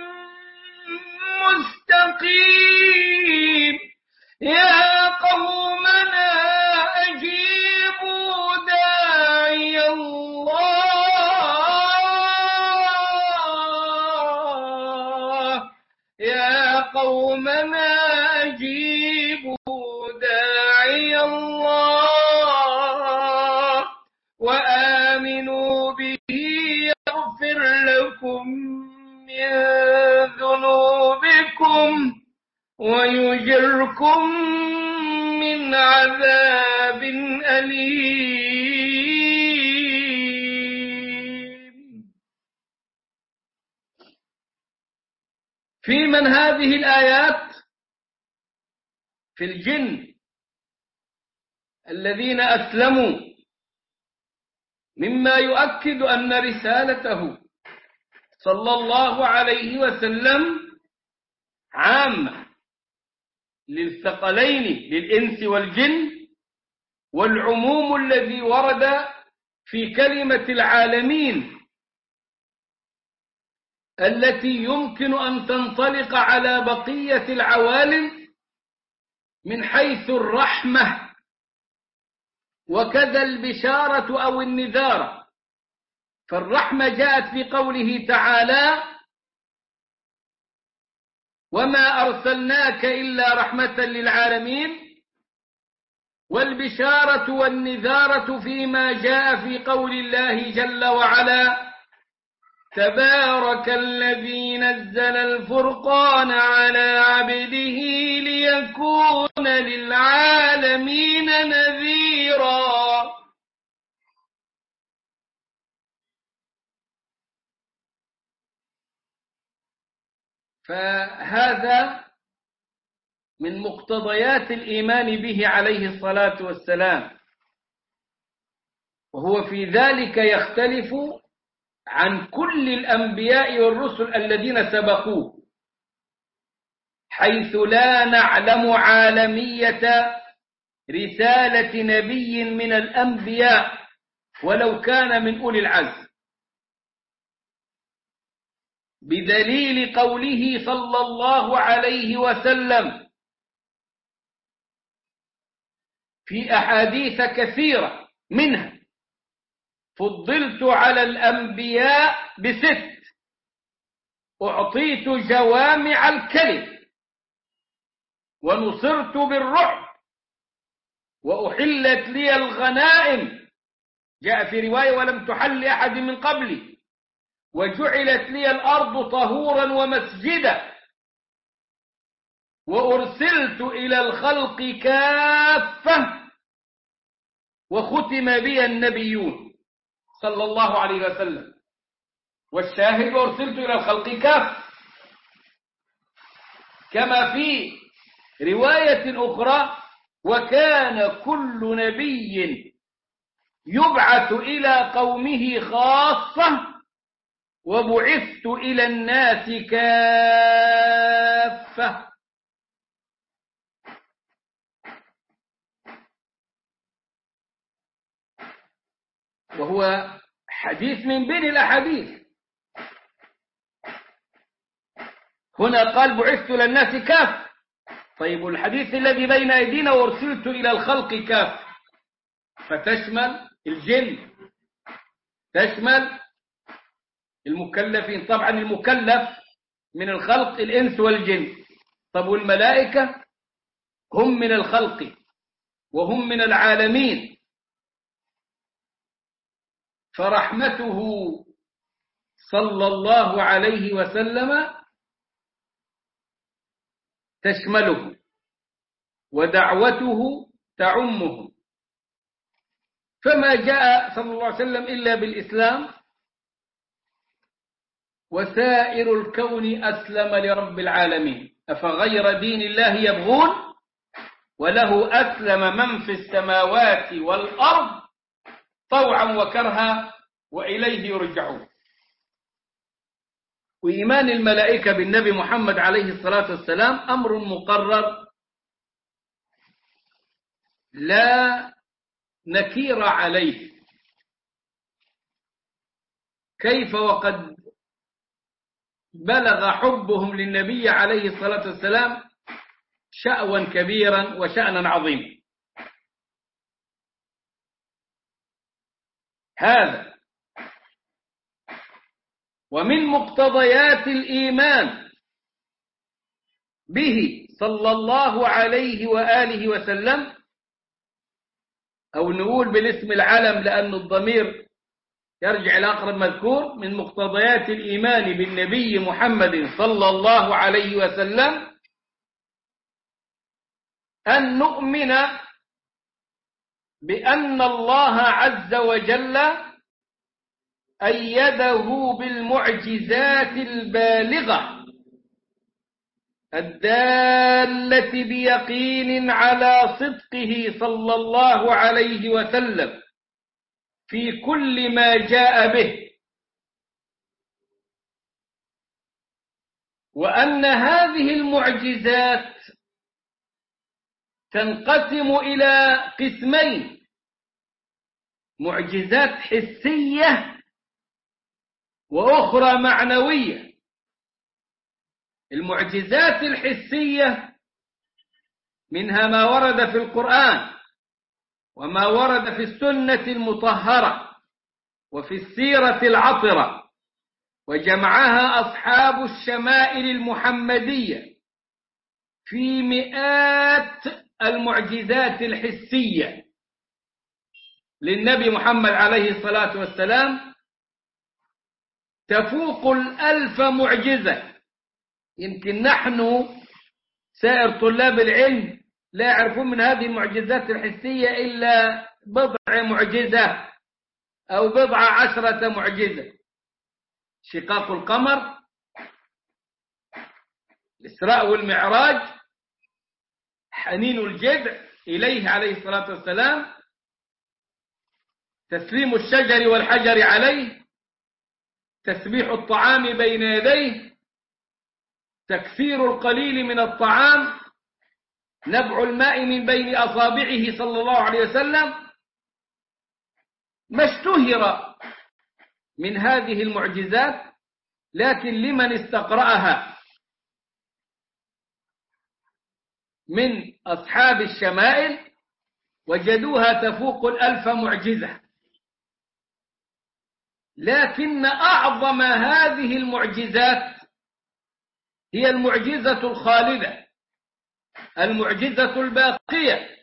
مستقيم يا قومنا أجيبوا داعي الله من ذنوبكم ويجركم من عذاب أليم. في من هذه الآيات؟ في الجن الذين أسلموا، مما يؤكد أن رسالته صلى الله عليه وسلم عامة للثقلين للإنس والجن، والعموم الذي ورد في كلمة العالمين التي يمكن أن تنطلق على بقية العوالم من حيث الرحمة، وكذا البشارة أو النذارة. فالرحمة جاءت في قوله تعالى: وما أرسلناك إلا رحمة للعالمين، والبشارة والنذارة فيما جاء في قول الله جل وعلا: تبارك الذي نزل الفرقان على عبده ليكون للعالمين نذيرا. فهذا من مقتضيات الإيمان به عليه الصلاة والسلام، وهو في ذلك يختلف عن كل الأنبياء والرسل الذين سبقوه، حيث لا نعلم عالمية رسالة نبي من الأنبياء ولو كان من أولي العزم، بدليل قوله صلى الله عليه وسلم في أحاديث كثيرة منها: فضلت على الأنبياء ب6، أعطيت جوامع الكلم، ونصرت بالرعب، وأحلت لي الغنائم، جاء في رواية: ولم تحل لأحد من قبلي، وجعلت لي الأرض طهورا ومسجدا، وأرسلت إلى الخلق كافة، وختم بي النبيون صلى الله عليه وسلم. والشاهد: وأرسلت إلى الخلق كافة، كما في رواية أخرى: وكان كل نبي يبعث إلى قومه خاصة، وبعثت إلى الناس كافة. وهو حديث من بين الأحاديث. هنا قال: بعثت إلى الناس كافة. طيب، الحديث الذي بين أيدينا: وارسلت إلى الخلق كافة، فتشمل الجن، تشمل المكلفين. طبعا المكلف من الخلق الإنس والجن. طب والملائكة هم من الخلق وهم من العالمين، فرحمته صلى الله عليه وسلم تشمله، ودعوته تعمه، فما جاء صلى الله عليه وسلم إلا بالإسلام، وسائر الكون أسلم لرب العالمين. أفغير دين الله يبغون وله أسلم من في السماوات والأرض طوعا وكرها وإليه يرجعون. وإيمان الملائكة بالنبي محمد عليه الصلاة والسلام أمر مقرر لا نكير عليه. كيف وقد بلغ حبهم للنبي عليه الصلاة والسلام شأوا كبيرا وشأنا عظيما. هذا ومن مقتضيات الإيمان به صلى الله عليه وآله وسلم، أو نقول بالاسم العلم لأن الضمير يرجع إلى أقرب مذكور من مقتضيات الإيمان بالنبي محمد صلى الله عليه وسلم أن نؤمن بأن الله عز وجل أيده بالمعجزات البالغة الدالة بيقين على صدقه صلى الله عليه وسلم في كل ما جاء به، وأن هذه المعجزات تنقسم إلى قسمين: معجزات حسية وأخرى معنوية. المعجزات الحسية منها ما ورد في القرآن وما ورد في السنة المطهرة وفي السيرة العطرة، وجمعها أصحاب الشمائل المحمدية في مئات المعجزات الحسية للنبي محمد عليه الصلاة والسلام، تفوق 1000 معجزة. يمكن نحن سائر طلاب العلم لا يعرفون من هذه المعجزات الحسية إلا بضع معجزة أو 10 معجزة: شقاق القمر، الإسراء والمعراج، حنين الجذع إليه عليه الصلاة والسلام، تسليم الشجر والحجر عليه، تسبيح الطعام بين يديه، تكثير القليل من الطعام، نبع الماء من بين أصابعه صلى الله عليه وسلم. ما اشتهر من هذه المعجزات، لكن لمن استقرأها من أصحاب الشمائل وجدوها تفوق 1000 معجزة. لكن أعظم هذه المعجزات هي المعجزة الخالدة، المعجزة الباقية،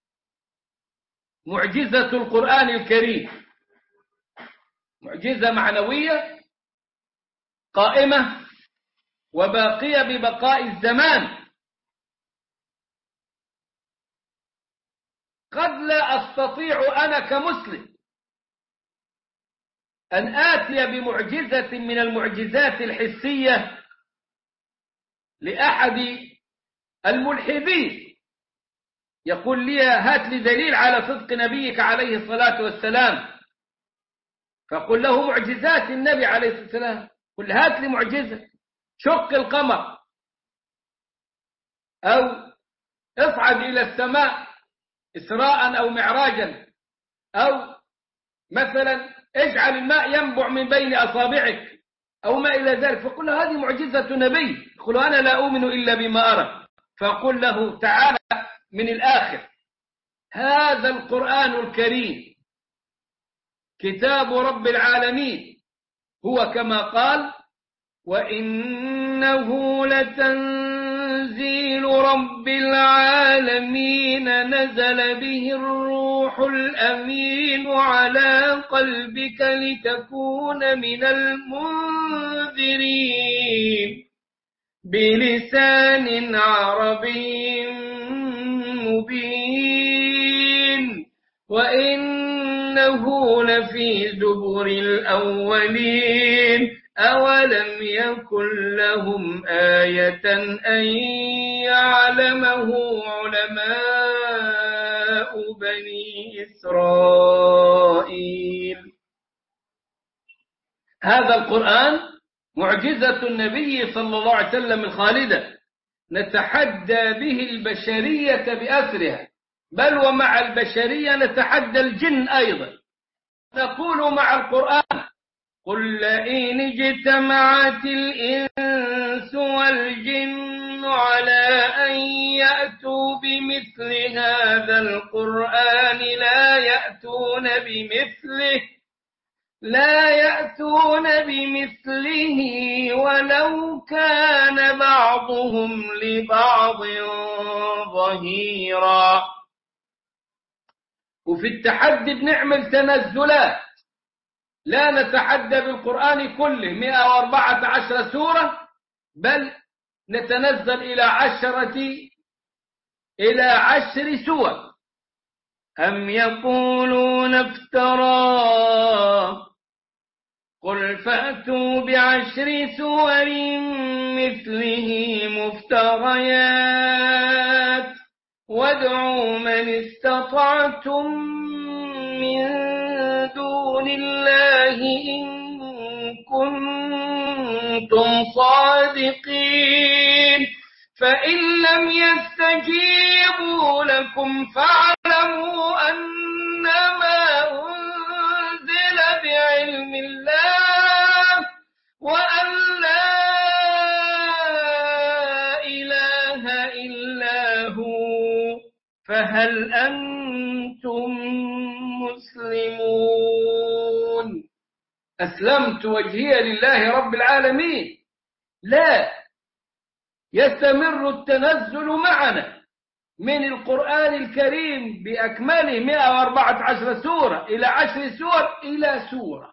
معجزة القرآن الكريم، معجزة معنوية قائمة وباقية ببقاء الزمان. قد لا أستطيع أنا كمسلم أن آتي بمعجزة من المعجزات الحسية لأحد الملحدين يقول لي هات لي دليل على صدق نبيك عليه الصلاة والسلام، فقل له معجزات النبي عليه الصلاة والسلام، قل هات لي معجزة شق القمر، أو اصعد إلى السماء إسراء أو معراجا، أو مثلا اجعل الماء ينبع من بين أصابعك، أو ما إلى ذلك، فقل له هذه معجزة نبي. يقول أنا لا أؤمن إلا بما أرى، فقل له تعالى من الآخر، هذا القرآن الكريم كتاب رب العالمين، هو كما قال: وإنه لتنزيل رب العالمين نزل به الروح الأمين على قلبك لتكون من المنذرين بلسان عربي مبين وإنه لفي زبر الأولين أولم يكن لهم آية أن يعلمه علماء بني إسرائيل. هذا القرآن معجزة النبي صلى الله عليه وسلم الخالدة، نتحدى به البشرية بأسرها، بل ومع البشرية نتحدى الجن أيضا. نقول مع القرآن: قل لئن اجتمعت الإنس والجن على أن يأتوا بمثل هذا القرآن لا يأتون بمثله ولو كان بعضهم لبعض ظهيرا. وفي التحدي بنعمل تنزلات، لا نتحدى بالقرآن كله 114 سورة، بل نتنزل إلى 10 سور. أم يقولون افتراه قل فأتوا ب10 سور مثله مفتريات وادعوا من استطعتم من دون الله إن كنتم صادقين فإن لم يستجيبوا لكم فاعلموا أنما أنزل بعلم الله وأن لا إله إلا هو فهل أنتم مسلمون؟ أسلمت وجهي لله رب العالمين. لا يستمر التنزل معنا من القرآن الكريم بأكمله 114 سورة إلى 10 سور إلى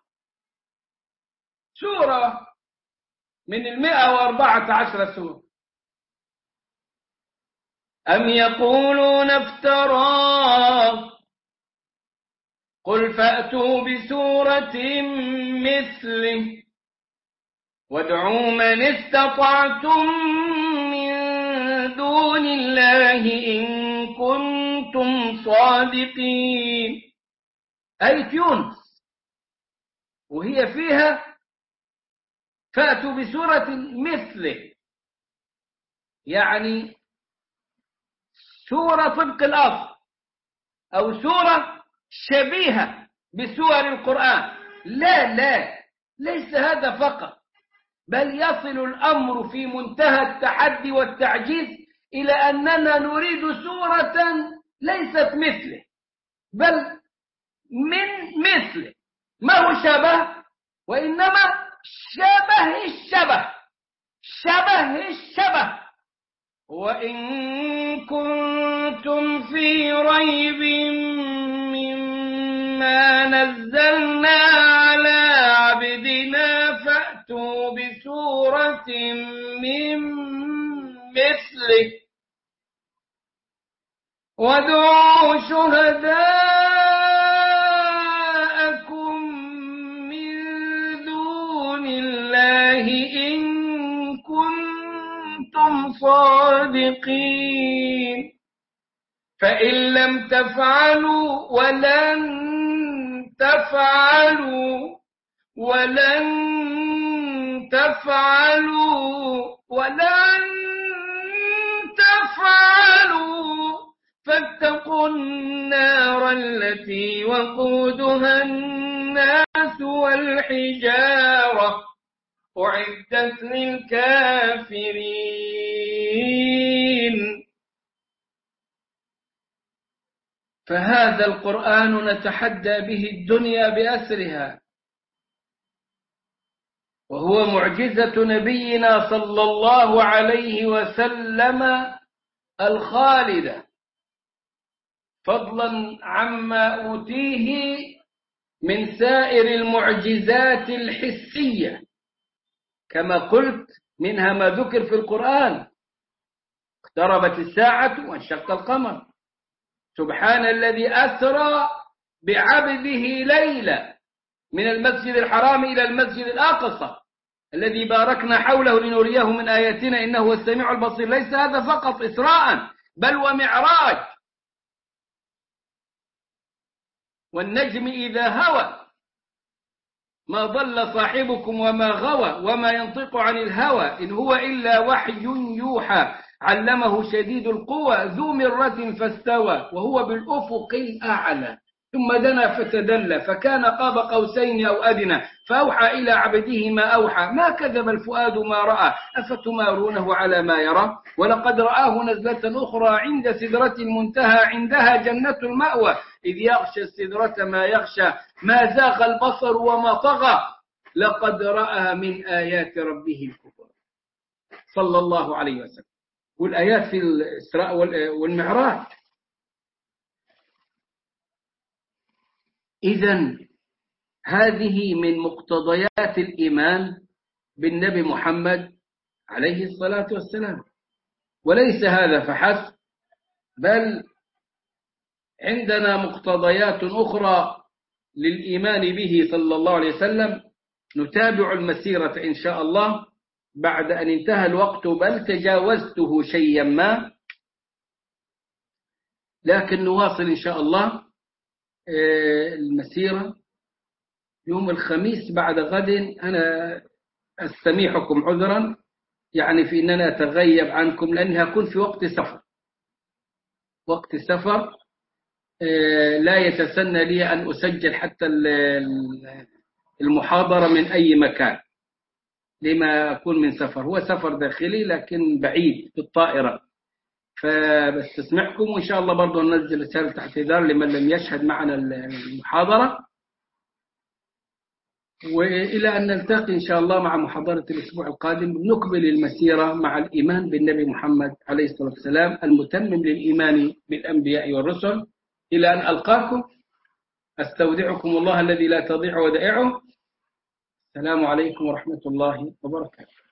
سورة من 114 سورة. أم يقولون افتراه قل فأتوا بسورة مثله وادعوا من استطعتم من دون الله إن كنتم صادقين. آية يونس وهي فيها فأتوا بسورة مثله، يعني سورة طبق الأصل أو سورة شبيهة بسور القرآن. لا ليس هذا فقط، بل يصل الأمر في منتهى التحدي والتعجيز إلى أننا نريد سورة ليست مثله بل من مثله. ما هو شبه؟ وإنما شبه الشبه. وإن كنتم في ريب مما نزلنا على عبدنا فأتوا بسورة من مثله وادعوا شهداءكم من دون الله إن كنتم صادقين فإن لم تفعلوا ولن تفعلوا فاتقوا النار التي وقودها الناس والحجارة أعدت للكافرين. فهذا القرآن نتحدى به الدنيا بأسرها، وهو معجزة نبينا صلى الله عليه وسلم الخالدة، فضلا عما أوتيه من سائر المعجزات الحسية، كما قلت منها ما ذكر في القرآن: اقتربت الساعة وانشق القمر، سبحان الذي أسرى بعبده ليلا من المسجد الحرام إلى المسجد الأقصى الذي باركنا حوله لنريه من آياتنا إنه هو السميع البصير. ليس هذا فقط إسراء بل ومعراج. والنجم إذا هوى ما ضل صاحبكم وما غوى وما ينطق عن الهوى إن هو إلا وحي يوحى علمه شديد القوى ذو مرة فاستوى وهو بالأفق الأعلى ثم دنا فتدلى فكان قاب قوسين أو أدنى فأوحى إلى عبده ما أوحى ما كذب الفؤاد ما رأى أفتمارونه على ما يرى ولقد رآه نزلة أخرى عند سدرة المنتهى عندها جنة المأوى إذ يغشى السدرة ما يغشى ما زاغ البصر وما طغى لقد رأى من آيات ربه الكبرى صلى الله عليه وسلم. والآيات في الإسراء والمعراج. إذن هذه من مقتضيات الإيمان بالنبي محمد عليه الصلاة والسلام. وليس هذا فحسب، بل عندنا مقتضيات أخرى للإيمان به صلى الله عليه وسلم. نتابع المسيرة إن شاء الله بعد أن انتهى الوقت، بل تجاوزته شيئا ما، لكن نواصل إن شاء الله المسيرة يوم الخميس بعد غد. أنا أستميحكم عذرا يعني في أننا أتغيب عنكم، لأنها أكون في وقت سفر. وقت سفر لا يتسنى لي أن أسجل حتى المحاضرة من أي مكان، لما أكون من سفر. هو سفر داخلي لكن بعيد بالطائرة، فبستسمحكم. وإن شاء الله برضو ننزل رسالة اعتذار لمن لم يشهد معنا المحاضرة، وإلى أن نلتقي إن شاء الله مع محاضرة الأسبوع القادم. نكمل المسيرة مع الإيمان بالنبي محمد عليه الصلاة والسلام المتمم للإيمان بالأنبياء والرسل. إلى أن ألقاكم أستودعكم الله الذي لا تضيع ودائعه. السلام عليكم ورحمة الله وبركاته.